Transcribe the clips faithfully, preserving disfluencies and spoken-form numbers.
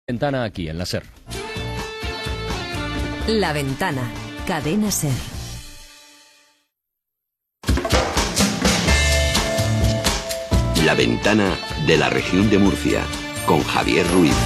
Ventana aquí, en la SER. La Ventana, cadena SER. La Ventana de la región de Murcia, con Javier Ruiz.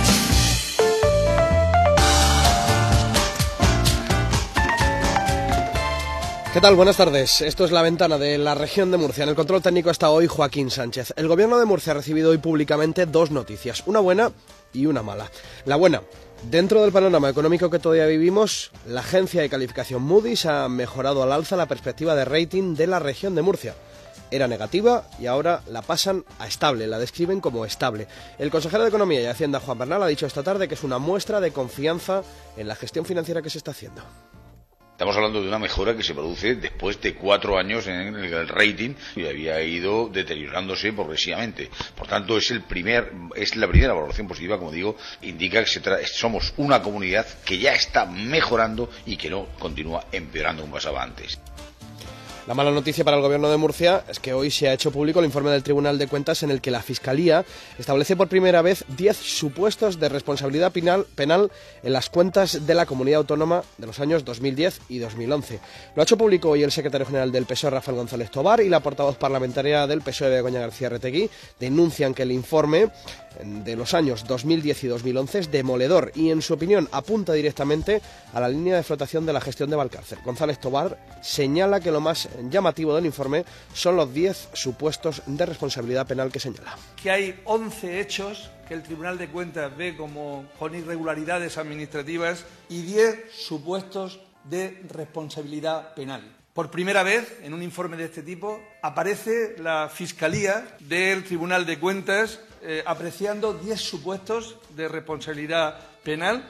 ¿Qué tal? Buenas tardes. Esto es La Ventana de la región de Murcia. En el control técnico está hoy Joaquín Sánchez. El gobierno de Murcia ha recibido hoy públicamente dos noticias, una buena y una mala. La buena: dentro del panorama económico que todavía vivimos, la agencia de calificación Moody's ha mejorado al alza la perspectiva de rating de la región de Murcia. Era negativa y ahora la pasan a estable, la describen como estable. El consejero de Economía y Hacienda, Juan Bernal, ha dicho esta tarde que es una muestra de confianza en la gestión financiera que se está haciendo. Estamos hablando de una mejora que se produce después de cuatro años en el, el rating y había ido deteriorándose progresivamente. Por tanto, es el primer, es la primera valoración positiva, como digo, indica que se tra- somos una comunidad que ya está mejorando y que no continúa empeorando como pasaba antes. La mala noticia para el gobierno de Murcia es que hoy se ha hecho público el informe del Tribunal de Cuentas en el que la Fiscalía establece por primera vez diez supuestos de responsabilidad penal, penal en las cuentas de la comunidad autónoma de los años dos mil diez y dos mil once. Lo ha hecho público hoy el secretario general del P S O E, Rafael González Tobar, y la portavoz parlamentaria del P S O E, Begoña García Retegui. Denuncian que el informe de los años dos mil diez y dos mil once es demoledor y, en su opinión, apunta directamente a la línea de flotación de la gestión de Valcárcel. González Tobar señala que lo más llamativo del informe son los diez supuestos de responsabilidad penal que señala. Que hay once hechos que el Tribunal de Cuentas ve como con irregularidades administrativas y diez supuestos de responsabilidad penal. Por primera vez, en un informe de este tipo, aparece la Fiscalía del Tribunal de Cuentas eh, apreciando diez supuestos de responsabilidad penal.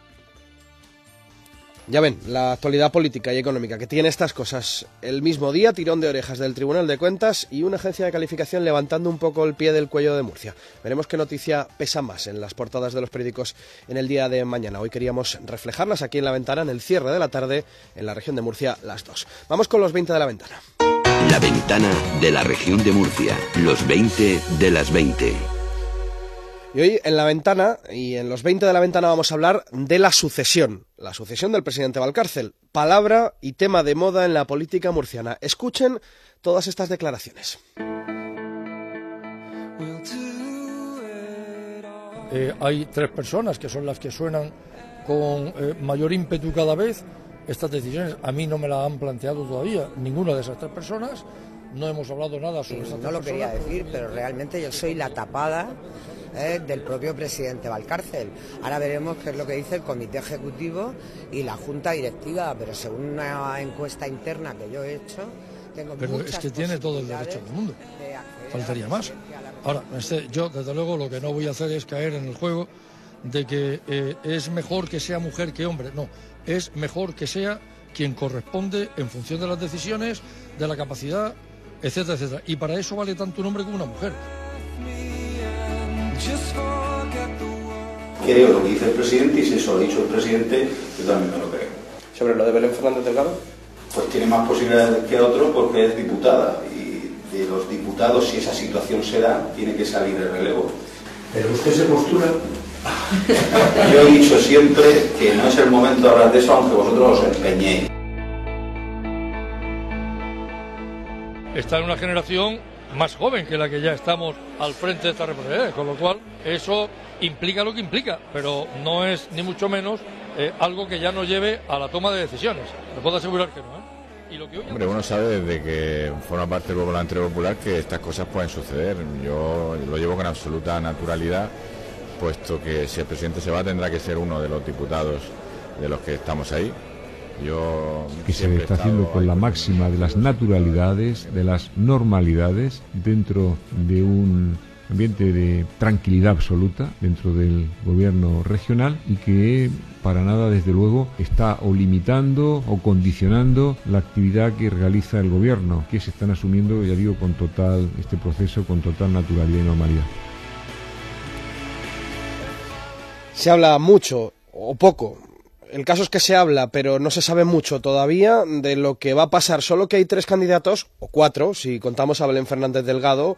Ya ven, la actualidad política y económica que tiene estas cosas. El mismo día, tirón de orejas del Tribunal de Cuentas y una agencia de calificación levantando un poco el pie del cuello de Murcia. Veremos qué noticia pesa más en las portadas de los periódicos en el día de mañana. Hoy queríamos reflejarlas aquí en La Ventana, en el cierre de la tarde, en la región de Murcia, las dos. Vamos con los veinte de La Ventana. La Ventana de la región de Murcia, los veinte de las veinte. Y hoy en La Ventana y en los veinte de La Ventana vamos a hablar de la sucesión, la sucesión del presidente Valcárcel, palabra y tema de moda en la política murciana. Escuchen todas estas declaraciones. Eh, hay tres personas que son las que suenan con eh, mayor ímpetu cada vez. Estas decisiones a mí no me las han planteado todavía ninguna de esas tres personas. No hemos hablado nada sobre estas tres personas. No lo quería decir, pero realmente yo soy la tapada eh, del propio presidente Valcárcel. Ahora veremos qué es lo que dice el comité ejecutivo y la junta directiva, pero según una encuesta interna que yo he hecho, tengo pero muchas es que tiene todo el derecho del mundo. Faltaría más. Ahora, este, yo desde luego lo que no voy a hacer es caer en el juego de que eh, es mejor que sea mujer que hombre. No, es mejor que sea quien corresponde en función de las decisiones, de la capacidad, etcétera, etcétera. Y para eso vale tanto un hombre como una mujer. Creo lo que dice el presidente, y si eso lo ha dicho el presidente, yo también me lo creo. ¿Sobre lo de Belén Fernández Delgado? Pues tiene más posibilidades que otro porque es diputada, y de los diputados, si esa situación se da, tiene que salir el relevo. ¿Pero usted se postula? Yo he dicho siempre que no es el momento de hablar de eso, aunque vosotros os empeñéis. Está en una generación más joven que la que ya estamos al frente de esta responsabilidad, con lo cual eso implica lo que implica, pero no es ni mucho menos eh, algo que ya nos lleve a la toma de decisiones. Le puedo asegurar que no, ¿eh? Y lo que hoy... Hombre, uno sabe desde que forma parte del Grupo Parlamentario Popular que estas cosas pueden suceder. Yo lo llevo con absoluta naturalidad, puesto que si el presidente se va tendrá que ser uno de los diputados de los que estamos ahí. Yo que se está haciendo con la máxima de las naturalidades, de las normalidades, dentro de un ambiente de tranquilidad absoluta dentro del gobierno regional, y que para nada, desde luego, está o limitando o condicionando la actividad que realiza el gobierno, que se están asumiendo, ya digo, con total este proceso con total naturalidad y normalidad. Se habla mucho o poco. El caso es que se habla, pero no se sabe mucho todavía de lo que va a pasar. Solo que hay tres candidatos, o cuatro, si contamos a Belén Fernández Delgado,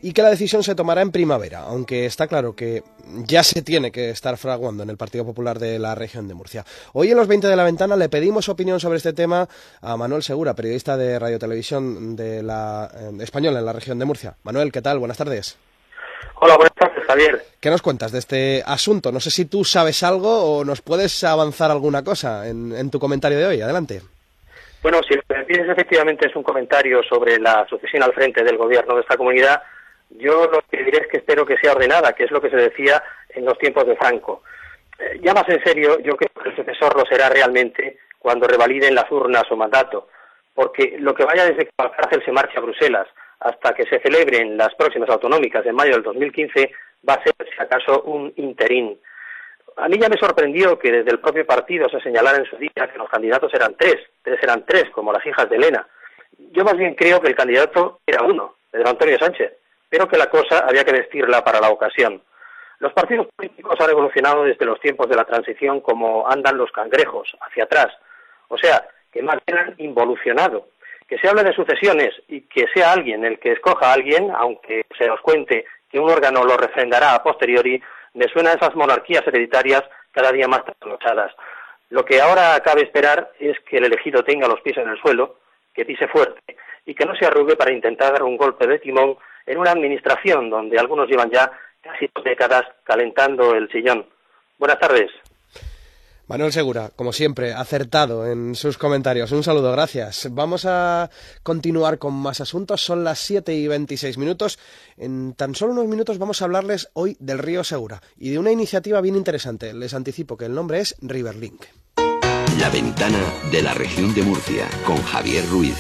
y que la decisión se tomará en primavera, aunque está claro que ya se tiene que estar fraguando en el Partido Popular de la región de Murcia. Hoy en los veinte de la Ventana le pedimos opinión sobre este tema a Manuel Segura, periodista de Radio Televisión de la eh, española en la región de Murcia. Manuel, ¿qué tal? Buenas tardes. Hola, buenas tardes, Javier. ¿Qué nos cuentas de este asunto? No sé si tú sabes algo o nos puedes avanzar alguna cosa en, en tu comentario de hoy. Adelante. Bueno, si lo que me pides efectivamente es un comentario sobre la sucesión al frente del gobierno de esta comunidad, yo lo que diré es que espero que sea ordenada, que es lo que se decía en los tiempos de Franco. Eh, ya más en serio, yo creo que el sucesor lo será realmente cuando revaliden las urnas su mandato, porque lo que vaya desde que Valcárcel se marche a Bruselas hasta que se celebren las próximas autonómicas en mayo del dos mil quince va a ser, si acaso, un interín. A mí ya me sorprendió que desde el propio partido se señalara en su día que los candidatos eran tres, tres eran tres, como las hijas de Elena. Yo más bien creo que el candidato era uno, Pedro Antonio Sánchez, pero que la cosa había que vestirla para la ocasión. Los partidos políticos han evolucionado desde los tiempos de la transición como andan los cangrejos, hacia atrás. O sea, que más bien han involucionado. Que se hable de sucesiones y que sea alguien el que escoja a alguien, aunque se nos cuente que un órgano lo refrendará a posteriori, me suena a esas monarquías hereditarias cada día más trasnochadas. Lo que ahora cabe esperar es que el elegido tenga los pies en el suelo, que pise fuerte y que no se arrugue para intentar dar un golpe de timón en una administración donde algunos llevan ya casi dos décadas calentando el sillón. Buenas tardes. Manuel Segura, como siempre, acertado en sus comentarios. Un saludo, gracias. Vamos a continuar con más asuntos. Son las siete y veintiséis minutos. En tan solo unos minutos vamos a hablarles hoy del río Segura y de una iniciativa bien interesante. Les anticipo que el nombre es Riverlink. La Ventana de la región de Murcia, con Javier Ruiz.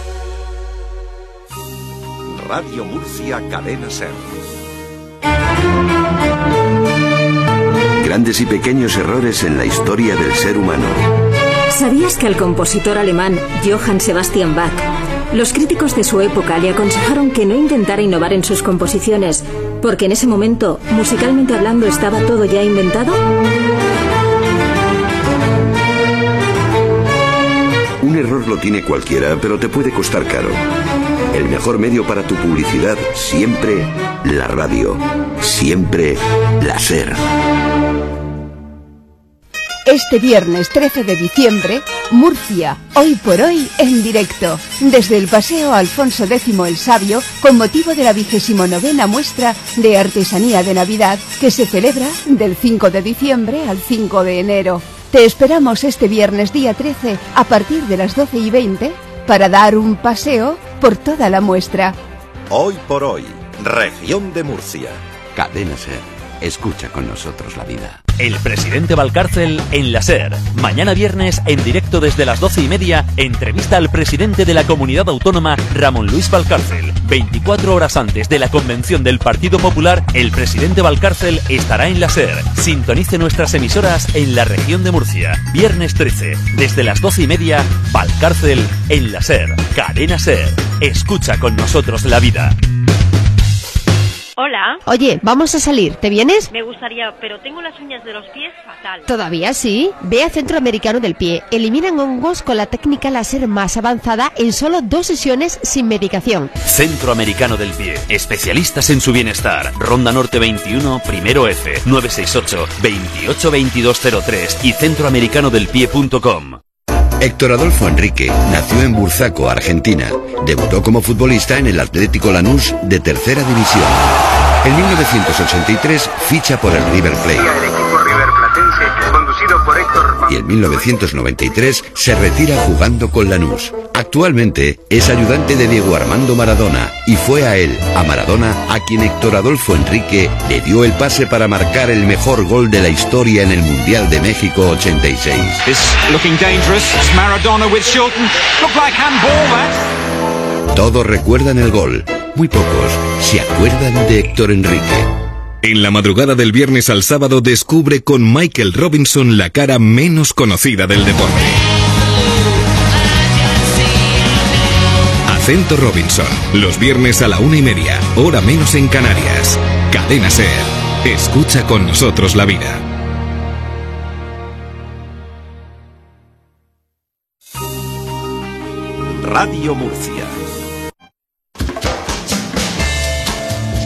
Radio Murcia, Cadena Ser. Grandes y pequeños errores en la historia del ser humano. ¿Sabías que al compositor alemán Johann Sebastian Bach, los críticos de su época le aconsejaron que no intentara innovar en sus composiciones, porque en ese momento, musicalmente hablando, estaba todo ya inventado? Un error lo tiene cualquiera, pero te puede costar caro. El mejor medio para tu publicidad, siempre la radio, siempre la SER. Este viernes trece de diciembre, Murcia, hoy por hoy en directo, desde el Paseo Alfonso X el Sabio, con motivo de la vigésimo novena muestra de artesanía de Navidad, que se celebra del cinco de diciembre al cinco de enero. Te esperamos este viernes día trece a partir de las doce y veinte para dar un paseo por toda la muestra. Hoy por hoy, región de Murcia. Cadena SER, escucha con nosotros la vida. El presidente Valcárcel en la SER. Mañana viernes, en directo desde las doce y media, entrevista al presidente de la Comunidad Autónoma, Ramón Luis Valcárcel. veinticuatro horas antes de la convención del Partido Popular, el presidente Valcárcel estará en la SER. Sintonice nuestras emisoras en la región de Murcia. Viernes trece, desde las doce y media, Valcárcel en la SER. Cadena SER. Escucha con nosotros la vida. Hola. Oye, vamos a salir, ¿te vienes? Me gustaría, pero tengo las uñas de los pies fatal. ¿Todavía sí? Ve a Centro Americano del Pie. Eliminan hongos con la técnica láser más avanzada en solo dos sesiones sin medicación. Centro Americano del Pie. Especialistas en su bienestar. Ronda Norte veintiuno, Primero F, nueve seis ocho, veintiocho veintidós cero tres y centroamericano del pie punto com. Héctor Adolfo Enrique nació en Burzaco, Argentina. Debutó como futbolista en el Atlético Lanús de Tercera División. En mil novecientos ochenta y tres ficha por el River Plate. Y en mil novecientos noventa y tres se retira jugando con Lanús. Actualmente es ayudante de Diego Armando Maradona y fue a él, a Maradona, a quien Héctor Adolfo Enrique le dio el pase para marcar el mejor gol de la historia en el Mundial de México ochenta y seis. Todos recuerdan el gol, muy pocos se acuerdan de Héctor Enrique. En la madrugada del viernes al sábado descubre con Michael Robinson la cara menos conocida del deporte. Acento Robinson, los viernes a la una y media, hora menos en Canarias. Cadena SER, escucha con nosotros la vida. Radio Murcia.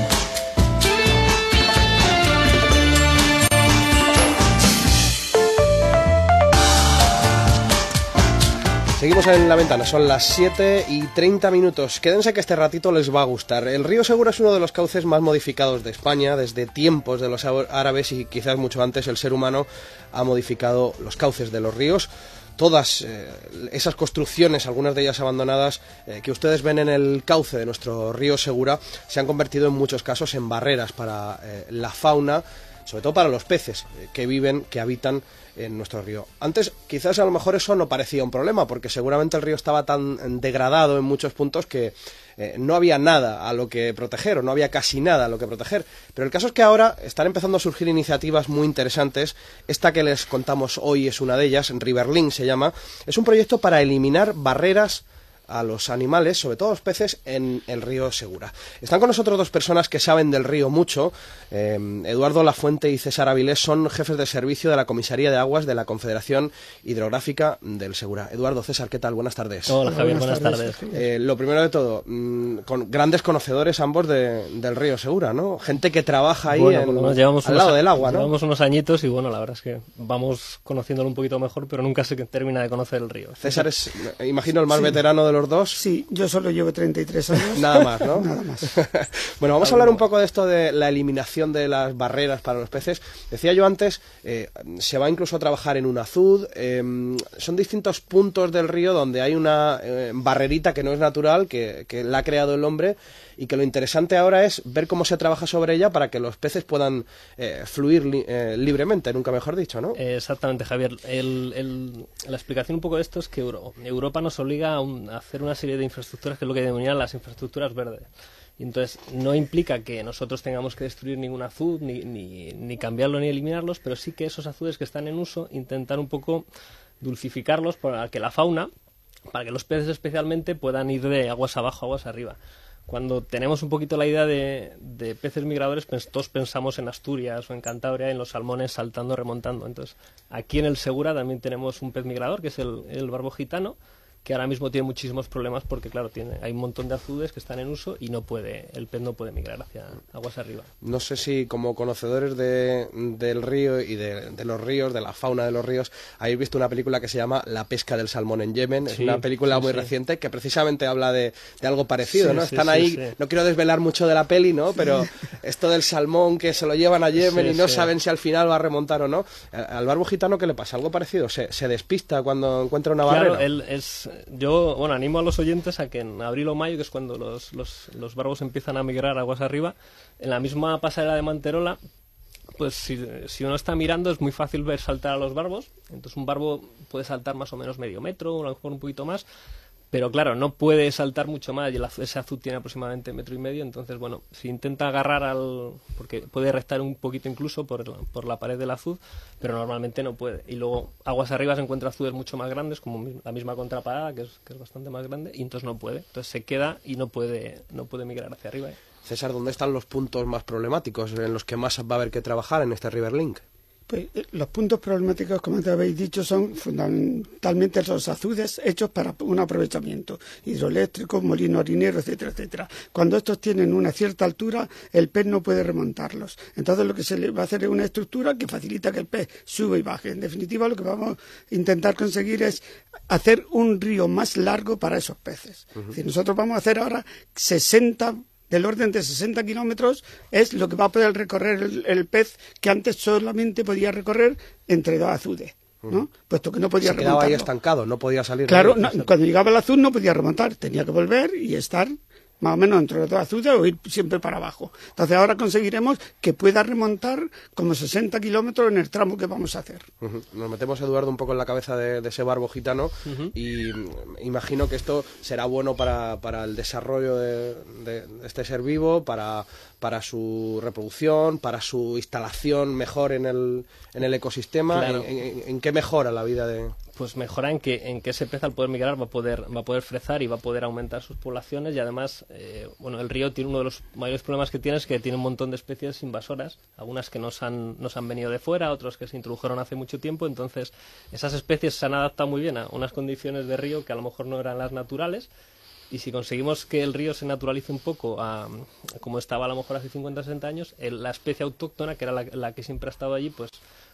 Seguimos en La Ventana, son las siete y treinta minutos. Quédense que este ratito les va a gustar. El río Segura es uno de los cauces más modificados de España. Desde tiempos de los árabes y quizás mucho antes, el ser humano ha modificado los cauces de los ríos. Todas eh, esas construcciones, algunas de ellas abandonadas, eh, que ustedes ven en el cauce de nuestro río Segura, se han convertido en muchos casos en barreras para eh, la fauna, sobre todo para los peces eh, que viven, que habitan en nuestro río. Antes quizás a lo mejor eso no parecía un problema, porque seguramente el río estaba tan degradado en muchos puntos que eh, no había nada a lo que proteger, o no había casi nada a lo que proteger. Pero el caso es que ahora están empezando a surgir iniciativas muy interesantes. Esta que les contamos hoy es una de ellas, Riverlink se llama. Es un proyecto para eliminar barreras a los animales, sobre todo los peces, en el río Segura. Están con nosotros dos personas que saben del río mucho. Eh, Eduardo Lafuente y César Avilés son jefes de servicio de la Comisaría de Aguas de la Confederación Hidrográfica del Segura. Eduardo, César, ¿qué tal? Buenas tardes. Hola, Javier, buenas, buenas tardes. tardes. Eh, lo primero de todo, mmm, con grandes conocedores ambos de, del río Segura, ¿no? Gente que trabaja ahí bueno, en, al lado del agua, ¿no? Llevamos unos añitos y bueno, la verdad es que vamos conociéndolo un poquito mejor, pero nunca se termina de conocer el río. César es, imagino, el más sí. veterano de los dos. Sí, yo solo llevo treinta y tres años. Nada más, ¿no? Nada más. Bueno, vamos a hablar un poco de esto de la eliminación de las barreras para los peces. Decía yo antes, eh, se va incluso a trabajar en un azud. Eh, son distintos puntos del río donde hay una eh, barrerita que no es natural, que, que la ha creado el hombre, y que lo interesante ahora es ver cómo se trabaja sobre ella para que los peces puedan eh, fluir li eh, libremente, nunca mejor dicho, ¿no? Exactamente, Javier. El, el, la explicación un poco de esto es que Euro, Europa nos obliga a, un, a hacer una serie de infraestructuras que es lo que denominan las infraestructuras verdes. Y entonces no implica que nosotros tengamos que destruir ningún azud, ni, ni, ni cambiarlo ni eliminarlos, pero sí que esos azudes que están en uso, intentar un poco dulcificarlos para que la fauna, para que los peces especialmente puedan ir de aguas abajo, aguas arriba. Cuando tenemos un poquito la idea de, de peces migradores, pues todos pensamos en Asturias o en Cantabria, en los salmones saltando, remontando. Entonces, aquí en el Segura también tenemos un pez migrador, que es el, el barbo gitano, que ahora mismo tiene muchísimos problemas porque, claro, tiene, hay un montón de azudes que están en uso y no puede, el pez no puede migrar hacia aguas arriba. No sé si como conocedores de, del río y de, de los ríos, de la fauna de los ríos, habéis visto una película que se llama La pesca del salmón en Yemen. Sí, es una película sí, muy sí. reciente que precisamente habla de, de algo parecido, sí, ¿no? Están sí, ahí, sí, sí. no quiero desvelar mucho de la peli, ¿no? Pero esto del salmón que se lo llevan a Yemen sí, y no sí. saben si al final va a remontar o no. Al barbo gitano, ¿qué le pasa? ¿Algo parecido? ¿Se, se despista cuando encuentra una claro, barrera? Él es... Yo, bueno, animo a los oyentes a que en abril o mayo, que es cuando los, los, los barbos empiezan a migrar aguas arriba, en la misma pasarela de Manterola, pues si, si uno está mirando es muy fácil ver saltar a los barbos. Entonces un barbo puede saltar más o menos medio metro, o a lo mejor un poquito más, pero claro, no puede saltar mucho más y el, ese azud tiene aproximadamente metro y medio. Entonces, bueno, si intenta agarrar al... porque puede restar un poquito incluso por, por la pared del azud, pero normalmente no puede. Y luego aguas arriba se encuentra azudes mucho más grandes, como la misma contraparada, que es, que es bastante más grande, y entonces no puede. Entonces se queda y no puede, no puede migrar hacia arriba. ¿eh? César, ¿dónde están los puntos más problemáticos en los que más va a haber que trabajar en este Riverlink? Pues los puntos problemáticos, como te habéis dicho, son fundamentalmente los azudes hechos para un aprovechamiento hidroeléctrico, molino harinero, etcétera, etcétera. Cuando estos tienen una cierta altura, el pez no puede remontarlos. Entonces lo que se le va a hacer es una estructura que facilita que el pez suba y baje. En definitiva, lo que vamos a intentar conseguir es hacer un río más largo para esos peces. Uh-huh. Es decir, nosotros vamos a hacer ahora sesenta del orden de sesenta kilómetros, es lo que va a poder recorrer el, el pez que antes solamente podía recorrer entre dos azudes, ¿no? Uh-huh. Puesto que no podía remontar. Se quedaba ahí estancado, no podía salir. Claro, no, cuando llegaba el azud no podía remontar, tenía que volver y estar más o menos entre los dos azudes o ir siempre para abajo. Entonces ahora conseguiremos que pueda remontar como sesenta kilómetros en el tramo que vamos a hacer. Uh-huh. Nos metemos, Eduardo, un poco en la cabeza de, de ese barbo gitano uh-huh. y imagino que esto será bueno para, para el desarrollo de, de este ser vivo, para, para su reproducción, para su instalación mejor en el, en el ecosistema. Claro. ¿En, en, en qué mejora la vida de...? Pues mejora en que, en que ese pez al poder migrar va a poder, va a poder frezar y va a poder aumentar sus poblaciones y además, eh, bueno, el río tiene uno de los mayores problemas que tiene es que tiene un montón de especies invasoras, algunas que nos han, nos han venido de fuera, otras que se introdujeron hace mucho tiempo, entonces esas especies se han adaptado muy bien a unas condiciones de río que a lo mejor no eran las naturales. Y si conseguimos que el río se naturalice un poco a, a como estaba a lo mejor hace cincuenta o sesenta años, el, la especie autóctona, que era la, la que siempre ha estado allí, pues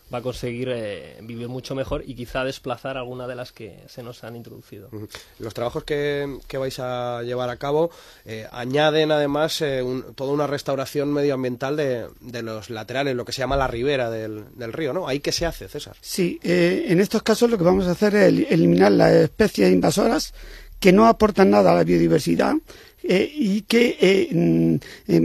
va a conseguir eh, vivir mucho mejor y quizá desplazar alguna de las que se nos han introducido. Los trabajos que, que vais a llevar a cabo eh, añaden además eh, un, toda una restauración medioambiental de, de los laterales, lo que se llama la ribera del, del río, ¿no? ¿Ahí qué se hace, César? Sí, eh, en estos casos lo que vamos a hacer es eliminar las especies invasoras que no aportan nada a la biodiversidad eh, y que eh,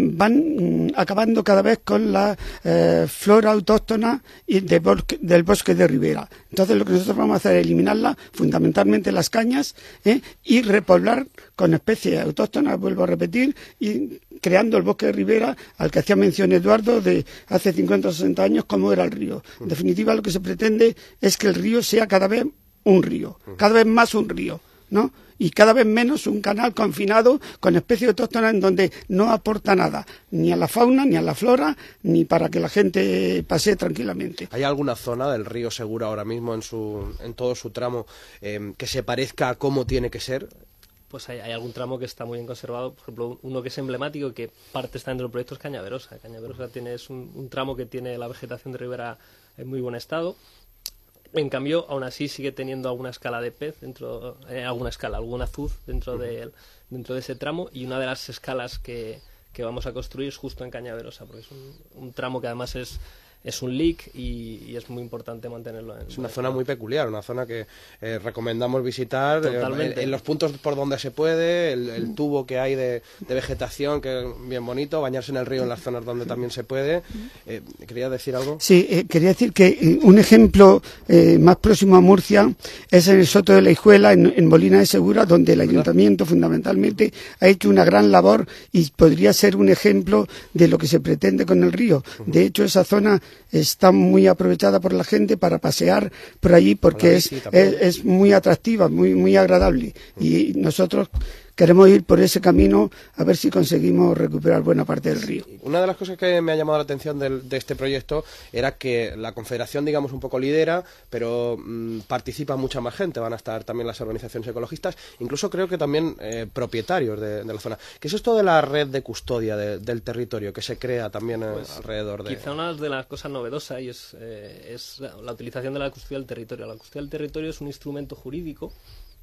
van acabando cada vez con la eh, flora autóctona y de bosque, del bosque de ribera. Entonces lo que nosotros vamos a hacer es eliminarla, fundamentalmente las cañas, eh, y repoblar con especies autóctonas, vuelvo a repetir, y creando el bosque de ribera al que hacía mención Eduardo de hace cincuenta o sesenta años, como era el río. En definitiva, lo que se pretende es que el río sea cada vez un río, cada vez más un río, ¿no? Y cada vez menos un canal confinado con especies autóctonas en donde no aporta nada, ni a la fauna, ni a la flora, ni para que la gente pase tranquilamente. ¿Hay alguna zona del río Segura ahora mismo en su en todo su tramo eh, que se parezca a cómo tiene que ser? Pues hay, hay algún tramo que está muy bien conservado, por ejemplo, uno que es emblemático y que parte está dentro del proyecto es Cañaverosa. Cañaverosa tiene, es un, un tramo que tiene la vegetación de ribera en muy buen estado. En cambio, aún así sigue teniendo alguna escala de pez dentro, eh, alguna escala, algún azuz dentro de dentro de ese tramo, y una de las escalas que, que vamos a construir es justo en Cañaverosa, porque es un, un tramo que además es es un lic y, y es muy importante mantenerlo en... Es una zona muy peculiar, una zona que eh, recomendamos visitar eh, en, en los puntos por donde se puede, el, el tubo que hay de, de vegetación, que es bien bonito, bañarse en el río en las zonas donde también se puede. Eh, ¿Quería decir algo? Sí, eh, quería decir que eh, un ejemplo eh, más próximo a Murcia es en el Soto de la Hijuela, en, en Molina de Segura, donde el ayuntamiento fundamentalmente ha hecho una gran labor y podría ser un ejemplo de lo que se pretende con el río. De hecho, esa zona está muy aprovechada por la gente para pasear por allí porque es, es, es muy atractiva, muy, muy agradable, y nosotros queremos ir por ese camino a ver si conseguimos recuperar buena parte del río. Una de las cosas que me ha llamado la atención del, de este proyecto era que la Confederación, digamos, un poco lidera, pero mmm, participa mucha más gente. Van a estar también las organizaciones ecologistas, incluso creo que también eh, propietarios de, de la zona. ¿Qué es esto de la red de custodia de, del territorio que se crea también eh, pues, alrededor de...? Quizá una de las cosas novedosas y es, eh, es la, la utilización de la custodia del territorio. La custodia del territorio es un instrumento jurídico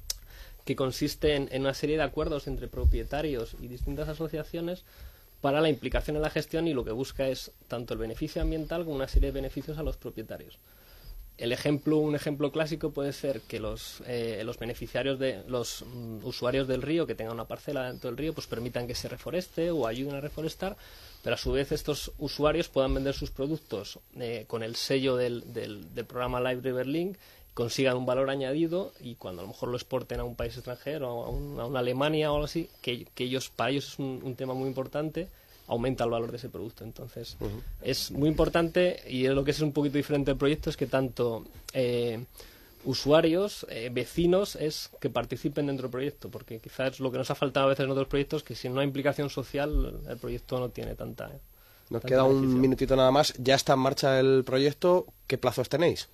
que consiste en, en una serie de acuerdos entre propietarios y distintas asociaciones para la implicación en la gestión, y lo que busca es tanto el beneficio ambiental como una serie de beneficios a los propietarios. El ejemplo, un ejemplo clásico puede ser que los, eh, los beneficiarios, de los mm, usuarios del río que tengan una parcela dentro del río, pues permitan que se reforeste o ayuden a reforestar, pero a su vez estos usuarios puedan vender sus productos eh, con el sello del, del, del programa Live River Link, consigan un valor añadido, y cuando a lo mejor lo exporten a un país extranjero, a, un, a una Alemania o algo así, que, que ellos, para ellos es un, un tema muy importante, aumenta el valor de ese producto. Entonces, uh-huh. es muy importante, y es lo que es un poquito diferente del proyecto, es que tanto eh, usuarios, eh, vecinos, es que participen dentro del proyecto, porque quizás lo que nos ha faltado a veces en otros proyectos, que si no hay implicación social, el proyecto no tiene tanta... Eh, Nos tanta queda beneficio. Un minutito nada más. Ya está en marcha el proyecto. ¿Qué plazos tenéis?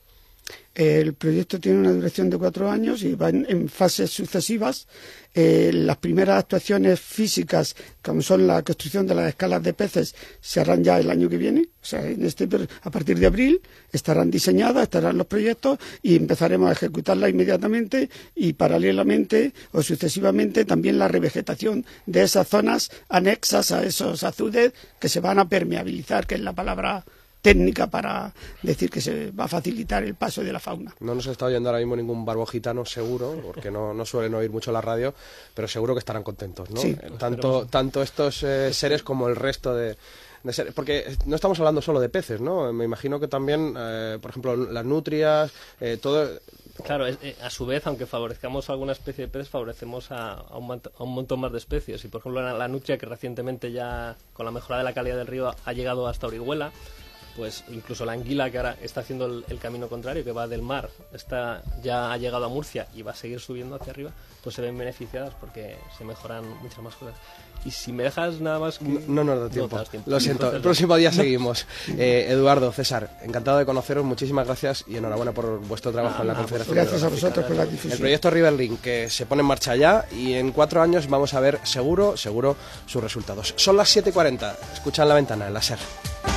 El proyecto tiene una duración de cuatro años y va en, en fases sucesivas. Eh, las primeras actuaciones físicas, como son la construcción de las escalas de peces, se harán ya el año que viene. O sea, en este, a partir de abril estarán diseñadas, estarán los proyectos y empezaremos a ejecutarlas inmediatamente, y paralelamente o sucesivamente también la revegetación de esas zonas anexas a esos azudes que se van a permeabilizar, que es la palabra técnica para decir que se va a facilitar el paso de la fauna. No nos está oyendo ahora mismo ningún barbo gitano, seguro, porque no, no suelen oír mucho la radio, pero seguro que estarán contentos, ¿no? Sí. Tanto, tanto estos eh, seres como el resto de, de seres, porque no estamos hablando solo de peces, ¿no? Me imagino que también, eh, por ejemplo, las nutrias, eh, todo... Claro, es, eh, a su vez, aunque favorezcamos alguna especie de peces, favorecemos a, a, un, a un montón más de especies. Y, por ejemplo, la, la nutria, que recientemente ya, con la mejora de la calidad del río, ha llegado hasta Orihuela, pues incluso la anguila, que ahora está haciendo el, el camino contrario, que va del mar, está ya ha llegado a Murcia y va a seguir subiendo hacia arriba, pues se ven beneficiadas porque se mejoran muchas más cosas. Y si me dejas nada más... Que... No nos da tiempo. No tiempo. Lo siento, el próximo día seguimos. Eh, Eduardo, César, encantado de conoceros, muchísimas gracias y enhorabuena por vuestro trabajo ah, en la ah, Confederación. Gracias a vosotros por la difusión. El proyecto Riverlink, que se pone en marcha ya, y en cuatro años vamos a ver seguro, seguro sus resultados. Son las siete y cuarenta, escuchan La Ventana en la SER.